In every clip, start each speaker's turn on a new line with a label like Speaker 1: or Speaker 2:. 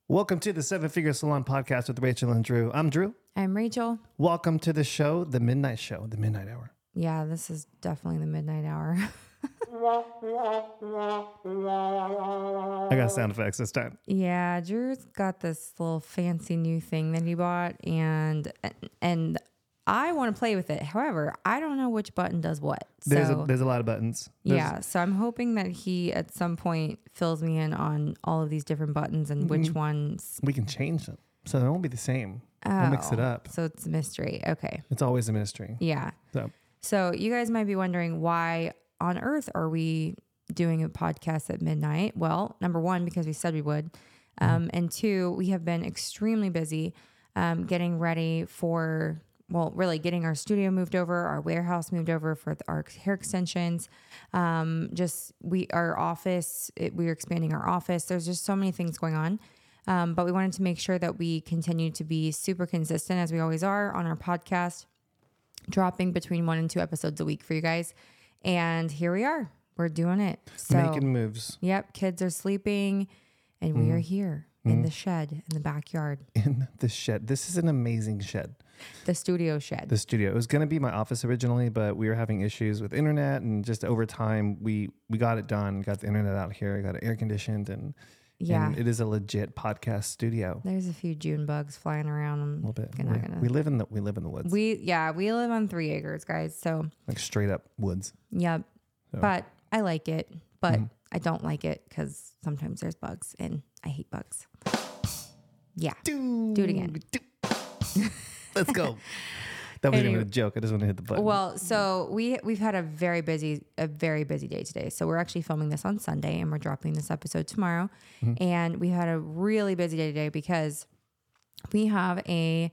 Speaker 1: Welcome to the Seven Figure Salon Podcast with Rachel and Drew. I'm Drew.
Speaker 2: I'm Rachel.
Speaker 1: Welcome to the show, the Midnight Show, the Midnight Hour.
Speaker 2: Yeah, this is definitely the midnight hour.
Speaker 1: I got sound effects this time.
Speaker 2: Yeah, Drew's got this little fancy new thing that he bought, and I want to play with it. However, I don't know which button does what.
Speaker 1: There's
Speaker 2: So
Speaker 1: a lot of buttons.
Speaker 2: so I'm hoping that he at some point fills me in on all of these different buttons and which ones.
Speaker 1: We can change them, so they won't be the same. We'll mix it up.
Speaker 2: So it's a mystery. Okay.
Speaker 1: It's always a mystery.
Speaker 2: Yeah. So you guys might be wondering, why on earth are we doing a podcast at midnight? Well, number one, because we said we would. And two, we have been extremely busy getting ready for, getting our studio moved over, our warehouse moved over for our hair extensions. Our office, we're expanding our office. There's just so many things going on. But we wanted to make sure that we continue to be super consistent, as we always are on our podcast, dropping between 1 and 2 episodes a week for you guys. And here we are. We're doing it. So,
Speaker 1: making moves.
Speaker 2: Yep. Kids are sleeping and we are here in the shed, in the backyard.
Speaker 1: In the shed. This is an amazing shed.
Speaker 2: The studio shed.
Speaker 1: The studio. It was going to be my office originally, but we were having issues with internet, and just over time, we got it done, got the internet out here, got it air conditioned, and it is a legit podcast studio.
Speaker 2: There's a few June bugs flying around.
Speaker 1: A little bit. We live in the woods.
Speaker 2: We live on 3 acres, guys. So
Speaker 1: like straight up woods.
Speaker 2: Yep. So. But I like it. But I don't like it because sometimes there's bugs and I hate bugs. Yeah. Do it again.
Speaker 1: Let's go. That wasn't even a joke. I just want to hit the button.
Speaker 2: Well, so we've had a very busy day today. So we're actually filming this on Sunday and we're dropping this episode tomorrow. And we had a really busy day today because we have a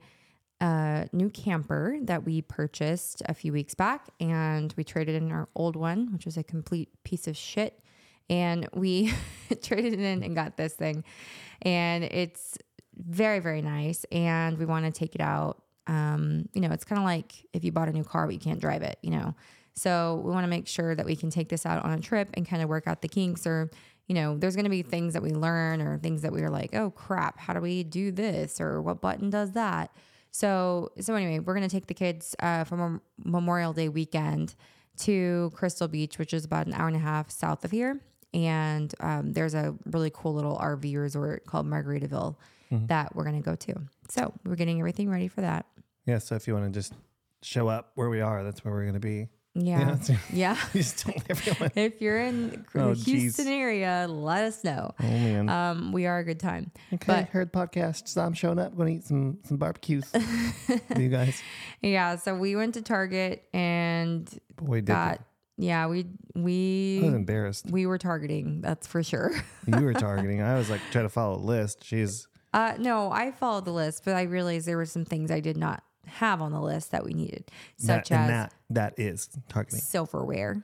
Speaker 2: new camper that we purchased a few weeks back, and we traded in our old one, which was a complete piece of shit. And we traded it in and got this thing, and it's very, very nice. And we want to take it out. It's kind of like if you bought a new car, but you can't drive it, So we want to make sure that we can take this out on a trip and kind of work out the kinks, or, there's going to be things that we learn or things that we are like, oh crap, how do we do this? Or what button does that? So anyway, we're going to take the kids from Memorial Day weekend to Crystal Beach, which is about an hour and a half south of here. And there's a really cool little RV resort called Margaritaville that we're going to go to. So we're getting everything ready for that.
Speaker 1: Yeah. So if you want to just show up where we are, that's where we're going to be.
Speaker 2: Yeah. Yeah.
Speaker 1: Just told everyone.
Speaker 2: If you're in the Houston area, let us know.
Speaker 1: Oh, man.
Speaker 2: We are a good time.
Speaker 1: Okay. But heard podcasts. So I'm showing up. Going to eat some barbecues with you guys.
Speaker 2: Yeah. So we went to Target and
Speaker 1: we I
Speaker 2: was
Speaker 1: embarrassed.
Speaker 2: We were targeting. That's for sure.
Speaker 1: You were targeting. I was like trying to follow a list. Jeez.
Speaker 2: No, I followed the list, but I realized there were some things I did not have on the list that we needed, such as
Speaker 1: that is targeting
Speaker 2: silverware,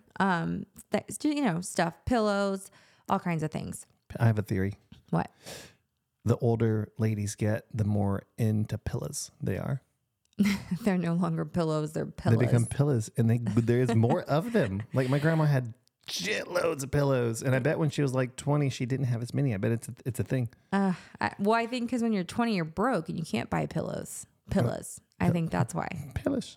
Speaker 2: stuff, pillows, all kinds of things.
Speaker 1: I have a theory.
Speaker 2: What?
Speaker 1: The older ladies get, the more into pillows they are.
Speaker 2: They're no longer pillows; they're pillows.
Speaker 1: They become pillows, and there is more of them. Like my grandma had shitloads of pillows, and I bet when she was like 20, she didn't have as many. I bet it's a thing.
Speaker 2: I think because when you're 20, you're broke and you can't buy pillows. I think that's why.
Speaker 1: Pillows.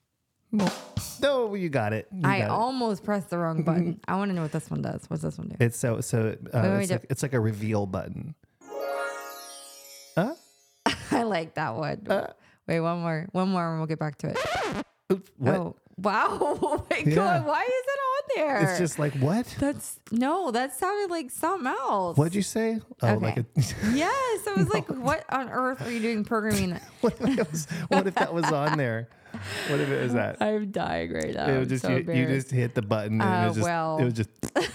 Speaker 1: No, you got it.
Speaker 2: I almost pressed the wrong button. I want to know what this one does. What's this one do?
Speaker 1: It's it's like a reveal button.
Speaker 2: I like that one. Wait, one more, and we'll get back to it.
Speaker 1: Oops, what?
Speaker 2: Oh, wow. Oh my God. Why is it on there?
Speaker 1: It's just like, what?
Speaker 2: That sounded like something else.
Speaker 1: What'd you say? Oh,
Speaker 2: okay. Yes. I was like, what on earth are you doing programming?
Speaker 1: What if that was on there? What if it was that?
Speaker 2: I'm dying right now.
Speaker 1: It was just, you just hit the button and it was just.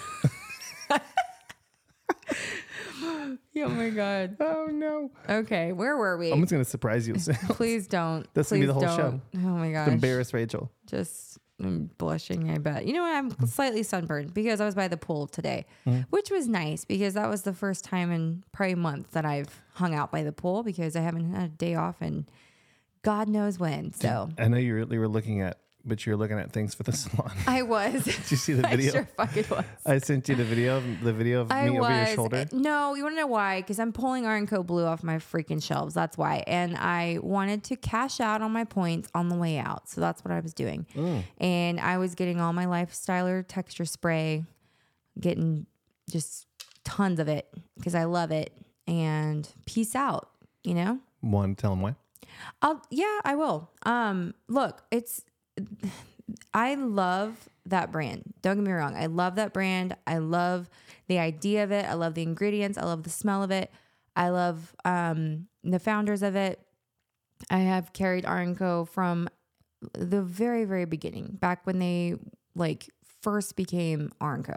Speaker 2: Oh my God.
Speaker 1: Oh no.
Speaker 2: Okay. Where were we?
Speaker 1: I'm just going to surprise you.
Speaker 2: Please don't.
Speaker 1: That's going to be the whole show.
Speaker 2: Oh my gosh.
Speaker 1: Embarrass Rachel.
Speaker 2: I'm blushing, I bet. You know what? I'm slightly sunburned because I was by the pool today, which was nice because that was the first time in probably months that I've hung out by the pool because I haven't had a day off in God knows when. So
Speaker 1: I know you really were looking at but you're looking at things for the salon.
Speaker 2: I was.
Speaker 1: Did you see the video?
Speaker 2: I sure fucking was.
Speaker 1: I sent you the video of me over your shoulder.
Speaker 2: No, you want to know why? Because I'm pulling R&Co Blue off my freaking shelves. That's why. And I wanted to cash out on my points on the way out. So that's what I was doing. And I was getting all my Lifestyler texture spray, getting just tons of it because I love it. And peace out, you know?
Speaker 1: One, tell them why.
Speaker 2: I will. Look, I love that brand. Don't get me wrong. I love that brand. I love the idea of it. I love the ingredients. I love the smell of it. I love, the founders of it. I have carried R&Co from the very, very beginning, back when they first became R&Co.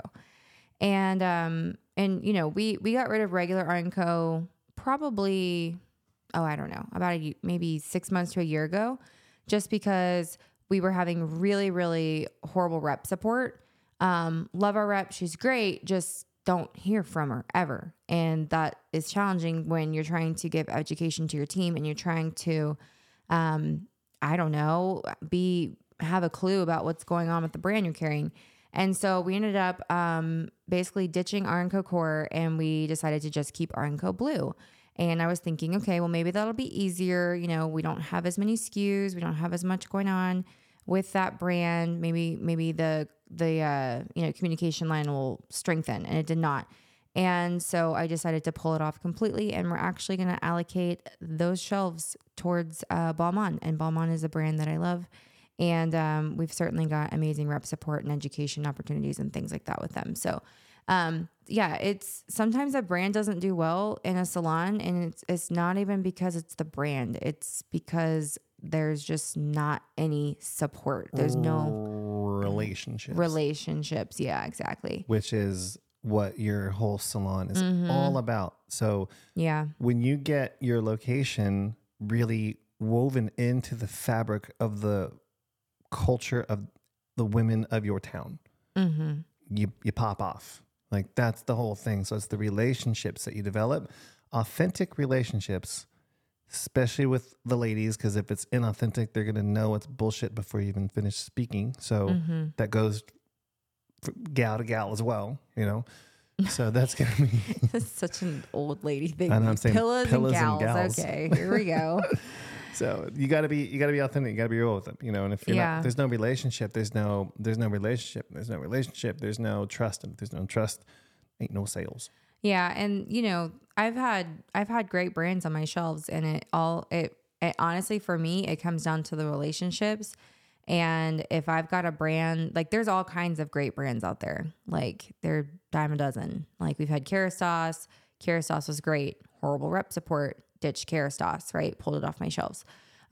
Speaker 2: And you know, we got rid of regular R&Co probably, I don't know, about maybe 6 months to a year ago, just because we were having really, really horrible rep support. Love our rep. She's great. Just don't hear from her ever. And that is challenging when you're trying to give education to your team and you're trying to, I don't know, have a clue about what's going on with the brand you're carrying. And so we ended up basically ditching R&Co Core, and we decided to just keep R&Co Blue. And I was thinking, okay, well, maybe that'll be easier. You know, we don't have as many SKUs. We don't have as much going on with that brand. Maybe the communication line will strengthen, and it did not. And so I decided to pull it off completely, and we're actually going to allocate those shelves towards Balmain. And Balmain is a brand that I love. And we've certainly got amazing rep support and education opportunities and things like that with them. So, it's sometimes a brand doesn't do well in a salon, and it's not even because it's the brand. It's because there's just not any support. There's no relationships. Yeah, exactly.
Speaker 1: Which is what your whole salon is all about. So
Speaker 2: yeah,
Speaker 1: when you get your location really woven into the fabric of the culture of the women of your town, you pop off. Like, that's the whole thing. So it's the relationships that you develop, authentic relationships, especially with the ladies, because if it's inauthentic, they're going to know it's bullshit before you even finish speaking. So that goes gal to gal as well, you know? So that's going to be...
Speaker 2: That's such an old lady thing.
Speaker 1: I know, I'm saying pillows and gals.
Speaker 2: Okay, here we go.
Speaker 1: So you got to be authentic. You got to be real with them, you know. And if you're not, there's no relationship. There's no relationship. There's no relationship. There's no trust. And if there's no trust, ain't no sales.
Speaker 2: Yeah, and you know, I've had great brands on my shelves, and it honestly, for me, it comes down to the relationships. And if I've got a brand, like, there's all kinds of great brands out there. Like, they're dime a dozen. Like, we've had Kerastase. Kerastase was great. Horrible rep support. Ditched Kerastase, right? Pulled it off my shelves.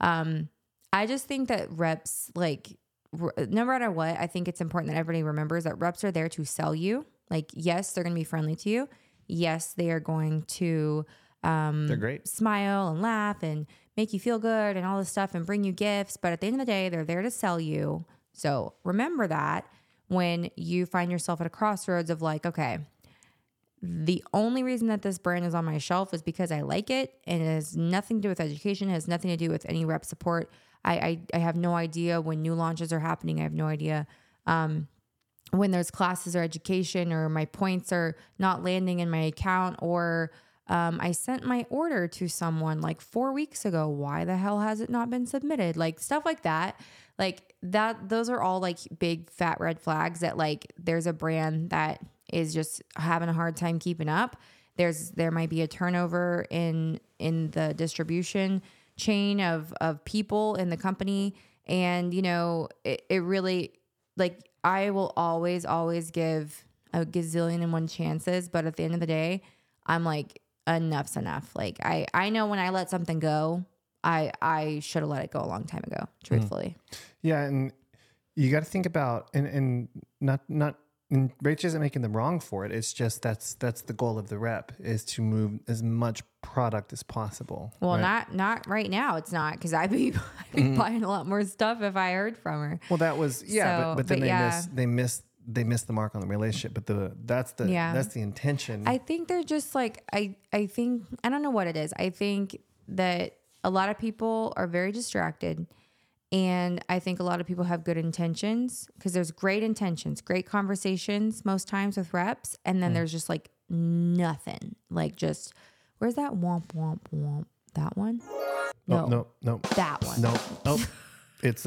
Speaker 2: I just think that reps, like, no matter what, I think it's important that everybody remembers that reps are there to sell you. Like, yes, they're going to be friendly to you. Yes, they are going to
Speaker 1: they're great.
Speaker 2: Smile and laugh and make you feel good and all this stuff and bring you gifts. But at the end of the day, they're there to sell you. So remember that when you find yourself at a crossroads of like, okay, the only reason that this brand is on my shelf is because I like it, and it has nothing to do with education. It has nothing to do with any rep support. I have no idea when new launches are happening. I have no idea when there's classes or education, or my points are not landing in my account, or I sent my order to someone like 4 weeks ago. Why the hell has it not been submitted? Like, stuff like that. Like that, those are all like big fat red flags that, like, there's a brand that is just having a hard time keeping up. There might be a turnover in the distribution chain of people in the company. And, you know, it really, like, I will always give a gazillion and one chances, but at the end of the day, I'm like, enough's enough. Like, I know when I let something go, I should have let it go a long time ago, truthfully.
Speaker 1: Yeah. And you got to think about, and not, and Rach isn't making them wrong for it. It's just that's the goal of the rep, is to move as much product as possible.
Speaker 2: Well, right? not right now. It's not, because I'd be buying a lot more stuff if I heard from her.
Speaker 1: Well, that was but then they missed the mark on the relationship. But that's the intention.
Speaker 2: I think they're just like I think, I don't know what it is. I think that a lot of people are very distracted, And I think a lot of people have good intentions because there's great intentions, great conversations most times with reps. And then there's just like nothing, like just, where's that womp, womp, womp? That one?
Speaker 1: No.
Speaker 2: That one.
Speaker 1: No. Oh, it's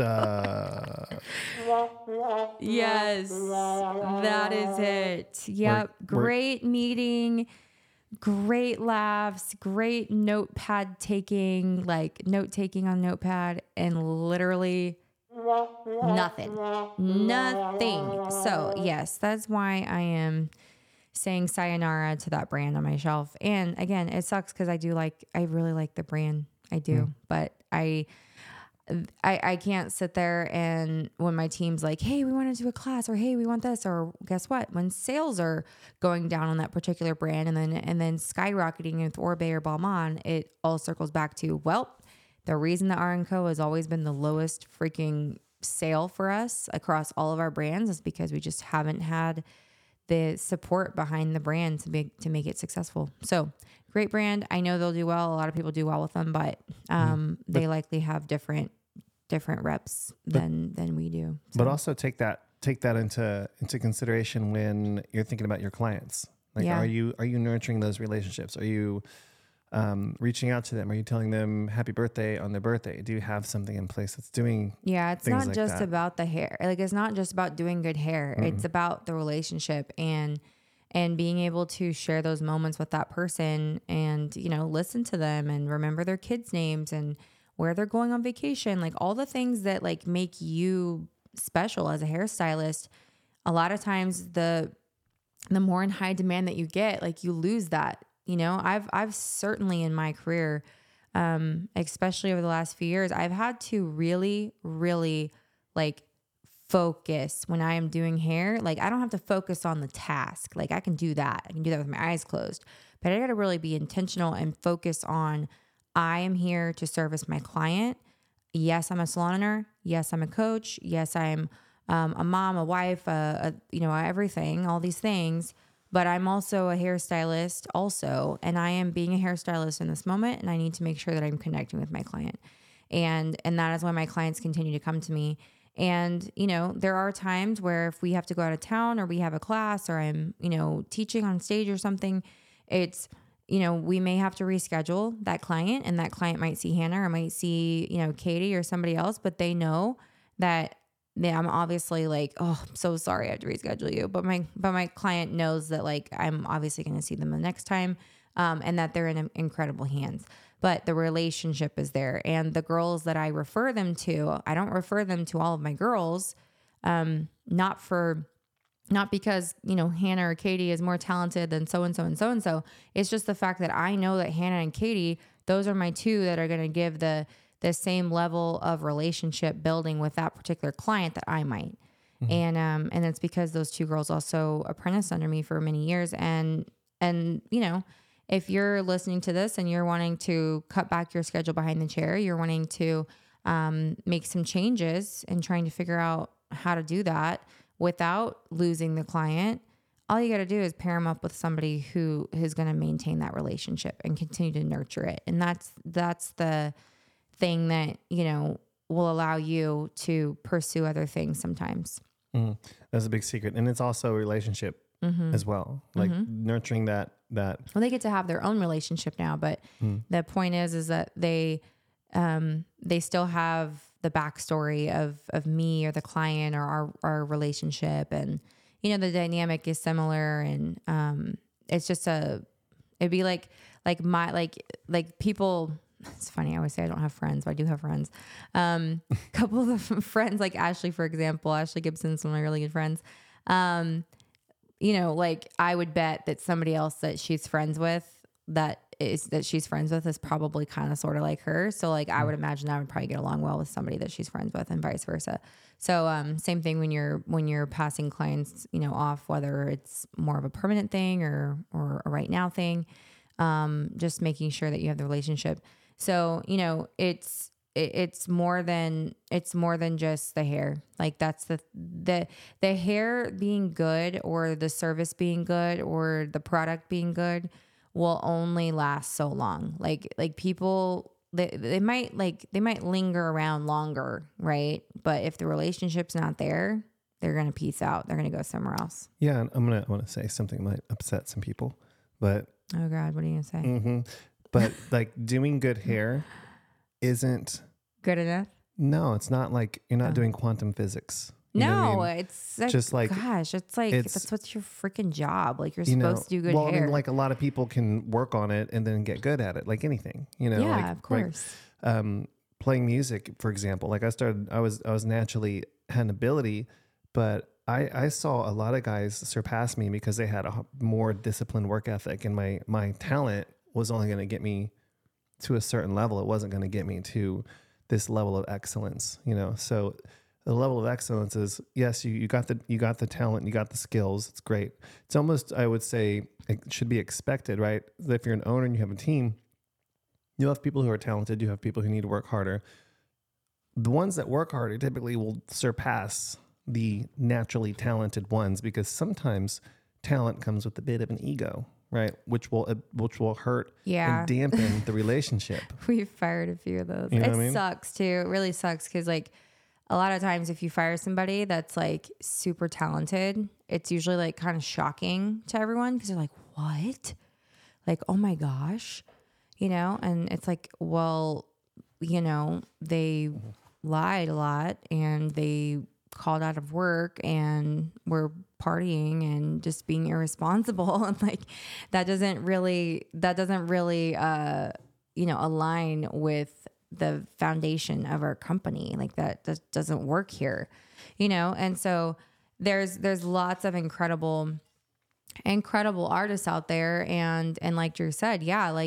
Speaker 2: Yes, that is it. Yep. Great meeting, great laughs, great notepad taking, like note taking on notepad, and literally nothing. So yes, that's why I am saying sayonara to that brand on my shelf. And again, it sucks because I really like the brand. I do, but I can't sit there and when my team's like, hey, we want to do a class, or hey, we want this, or guess what? When sales are going down on that particular brand and then skyrocketing with Oribe or Balmain, it all circles back to, well, the reason that R&Co has always been the lowest freaking sale for us across all of our brands is because we just haven't had the support behind the brand to make it successful. So great brand. I know they'll do well. A lot of people do well with them, but they likely have different reps than we do. So.
Speaker 1: But also take that into consideration when you're thinking about your clients. Like, are you nurturing those relationships? Are you reaching out to them? Are you telling them happy birthday on their birthday? Do you have something in place that's doing?
Speaker 2: Yeah, it's not just about the hair. Like, it's not just about doing good hair. Mm-hmm. It's about the relationship and being able to share those moments with that person and, listen to them and remember their kids' names and where they're going on vacation, like all the things that like make you special as a hairstylist. A lot of times the more in high demand that you get, like you lose that. I've certainly in my career, especially over the last few years, I've had to really, really like focus when I am doing hair. Like I don't have to focus on the task. Like I can do that. I can do that with my eyes closed, but I got to really be intentional and focus on, I am here to service my client. Yes, I'm a salon owner. Yes, I'm a coach. Yes, I'm a mom, a wife, everything, all these things. But I'm also a hairstylist also, and I am being a hairstylist in this moment, and I need to make sure that I'm connecting with my client. And that is why my clients continue to come to me. And, there are times where if we have to go out of town or we have a class or I'm, teaching on stage or something, it's, we may have to reschedule that client, and that client might see Hannah or might see, Katie or somebody else, but they know that I'm obviously like, oh, I'm so sorry I have to reschedule you. But my client knows that like, I'm obviously going to see them the next time, and that they're in incredible hands, but the relationship is there. And the girls that I refer them to, I don't refer them to all of my girls, not because, Hannah or Katie is more talented than so-and-so and so-and-so. It's just the fact that I know that Hannah and Katie, those are my two that are going to give the same level of relationship building with that particular client that I might. Mm-hmm. And it's because those two girls also apprenticed under me for many years. And, if you're listening to this and you're wanting to cut back your schedule behind the chair, you're wanting to, make some changes and trying to figure out how to do that without losing the client, all you got to do is pair them up with somebody who is going to maintain that relationship and continue to nurture it. And that's the thing that, will allow you to pursue other things sometimes.
Speaker 1: Mm-hmm. That's a big secret. And it's also a relationship as well, like nurturing that.
Speaker 2: Well, they get to have their own relationship now, but the point is that they still have the backstory of me or the client or our relationship. And, the dynamic is similar. And, it's just it'd be like people, it's funny. I always say I don't have friends, but I do have friends. Couple of friends, like Ashley, for example, Ashley Gibson's one of my really good friends. Like I would bet that somebody else that she's friends with is probably kind of sort of like her. So like, I would imagine I would probably get along well with somebody that she's friends with and vice versa. So, same thing when you're passing clients, off, whether it's more of a permanent thing or a right now thing, just making sure that you have the relationship. So, it's more than just the hair. Like that's the hair being good or the service being good or the product being good will only last so long. Like people they might linger around longer, right? But if the relationship's not there, they're going to peace out. They're going to go somewhere else.
Speaker 1: Yeah. And I'm going to say something that might upset some people, but.
Speaker 2: Oh God, what are you going to say?
Speaker 1: Mm-hmm. But like doing good hair isn't
Speaker 2: good enough.
Speaker 1: No, it's not like you're not doing quantum physics. You know what I mean?
Speaker 2: It's like, just like, gosh, that's what's your freaking job. Like you're supposed to do good hair.
Speaker 1: Well, I mean, like a lot of people can work on it and then get good at it, like anything,
Speaker 2: Yeah,
Speaker 1: like,
Speaker 2: of course.
Speaker 1: Playing music, for example, like I was naturally had an ability, but I saw a lot of guys surpass me because they had a more disciplined work ethic, and my talent was only going to get me to a certain level. It wasn't going to get me to this level of excellence, So the level of excellence is, yes, you got the talent, you got the skills. It's great. It's almost, I would say, it should be expected, right? If you're an owner and you have a team, you have people who are talented. You have people who need to work harder. The ones that work harder typically will surpass the naturally talented ones, because sometimes talent comes with a bit of an ego, right? Which will hurt and dampen the relationship.
Speaker 2: We've fired a few of those. Sucks too. It really sucks because like a lot of times if you fire somebody that's like super talented, it's usually like kind of shocking to everyone because they're like, what? Like, oh my gosh, and it's like, well, they lied a lot and they called out of work and were partying and just being irresponsible, and like that doesn't really align with the foundation of our company. Like that doesn't work here, and so there's lots of incredible artists out there, and like Drew said,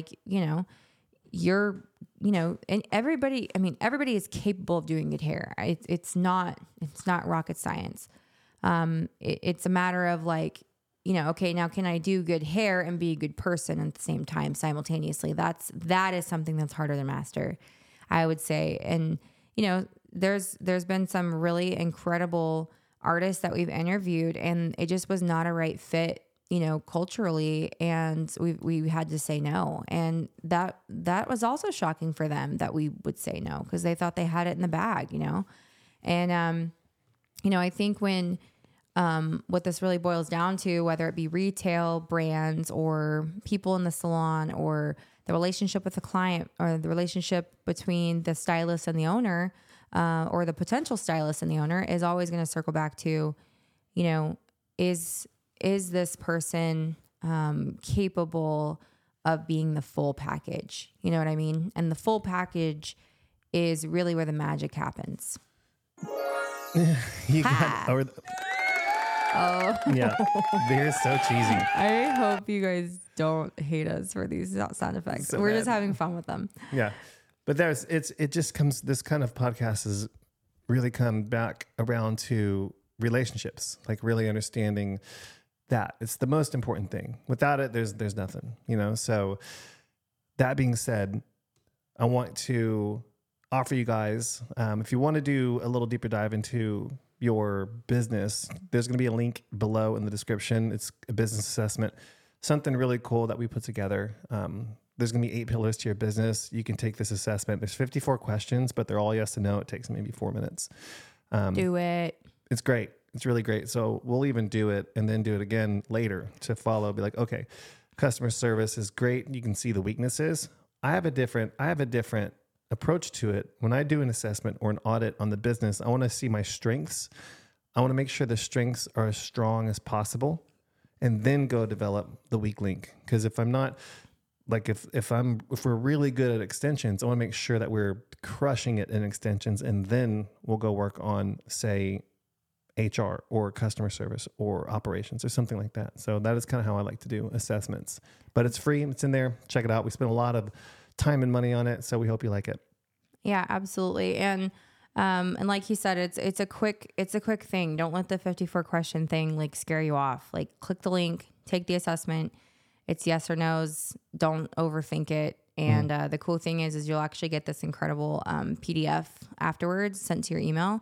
Speaker 2: and everybody is capable of doing good hair. It's not rocket science. It's a matter of like, okay, now can I do good hair and be a good person at the same time simultaneously? That is something that's harder to master, I would say. And, there's been some really incredible artists that we've interviewed, and it just was not a right fit, culturally. And we had to say no. And that was also shocking for them that we would say no, because they thought they had it in the bag, And, I think when, what this really boils down to, whether it be retail, brands, or people in the salon, or the relationship with the client, or the relationship between the stylist and the owner, or the potential stylist and the owner, is always going to circle back to, is this person capable of being the full package? You know what I mean? And the full package is really where the magic happens.
Speaker 1: Yeah, they're so cheesy.
Speaker 2: I hope you guys don't hate us for these sound effects. So we're just having fun with them.
Speaker 1: Yeah, but it just comes, this kind of podcast has really come back around to relationships, like really understanding that it's the most important thing. Without it, there's nothing, So that being said, I want to offer you guys, if you want to do a little deeper dive into your business, there's going to be a link below in the description. It's a business assessment, something really cool that we put together. There's going to be 8 pillars to your business. You can take this assessment. There's 54 questions, but they're all yes and no. It takes maybe 4 minutes.
Speaker 2: Do it.
Speaker 1: It's great. It's really great. So we'll even do it and then do it again later to follow. Be like, okay, customer service is great. You can see the weaknesses. I have a different approach to it. When I do an assessment or an audit on the business, I want to see my strengths. I want to make sure the strengths are as strong as possible, and then go develop the weak link. Because if I'm not, like if we're really good at extensions, I want to make sure that we're crushing it in extensions, and then we'll go work on, say, HR or customer service or operations or something like that. So that is kind of how I like to do assessments. But it's free. It's in there. Check it out. We spent a lot of time and money on it, so we hope you like it.
Speaker 2: Yeah, absolutely. And like he said, it's a quick thing. Don't let the 54 question thing like scare you off. Like, click the link, take the assessment. It's yes or no's. Don't overthink it. And the cool thing is you'll actually get this incredible PDF afterwards sent to your email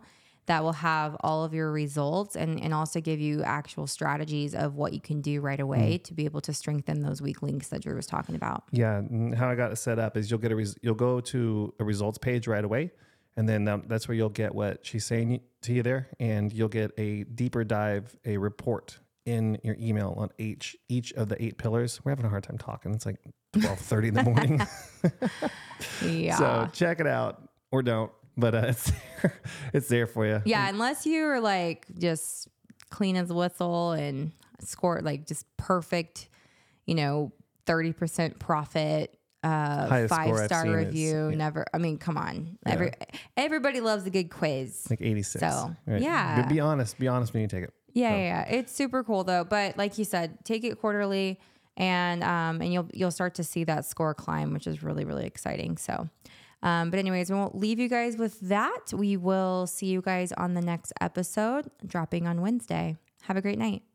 Speaker 2: that will have all of your results and also give you actual strategies of what you can do right away to be able to strengthen those weak links that Drew was talking about.
Speaker 1: Yeah. And how I got it set up is you'll go to a results page right away. And then that's where you'll get what she's saying to you there. And you'll get a deeper dive, a report in your email on each of the 8 pillars. We're having a hard time talking. It's like 12:30 in the morning.
Speaker 2: Yeah.
Speaker 1: So check it out or don't. But it's there for you.
Speaker 2: Yeah, unless you are like just clean as a whistle and score like just perfect, 30% profit, 5-star review. Never. I mean, come on. Yeah. Everybody loves a good quiz.
Speaker 1: Like 86.
Speaker 2: So
Speaker 1: right.
Speaker 2: Yeah.
Speaker 1: Be honest when you take it.
Speaker 2: Yeah. It's super cool though. But like you said, take it quarterly, and you'll start to see that score climb, which is really, really exciting. So. But anyways, we won't leave you guys with that. We will see you guys on the next episode, dropping on Wednesday. Have a great night.